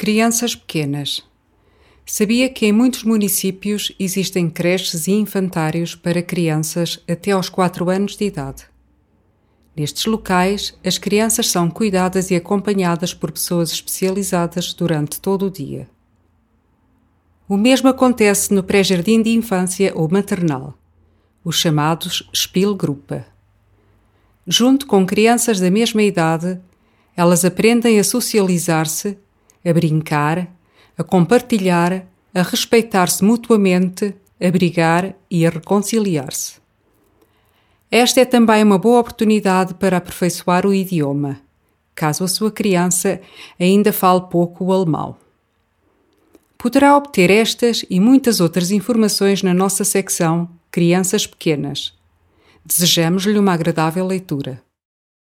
Crianças pequenas. Sabia que em muitos municípios existem creches e infantários para crianças até aos 4 anos de idade. Nestes locais, as crianças são cuidadas e acompanhadas por pessoas especializadas durante todo o dia. O mesmo acontece no pré-jardim de infância ou maternal, os chamados Spielgruppe. Junto com crianças da mesma idade, elas aprendem a socializar-se, a brincar, a compartilhar, a respeitar-se mutuamente, a brigar e a reconciliar-se. Esta é também uma boa oportunidade para aperfeiçoar o idioma, caso a sua criança ainda fale pouco o alemão. Poderá obter estas e muitas outras informações na nossa secção Crianças Pequenas. Desejamos-lhe uma agradável leitura.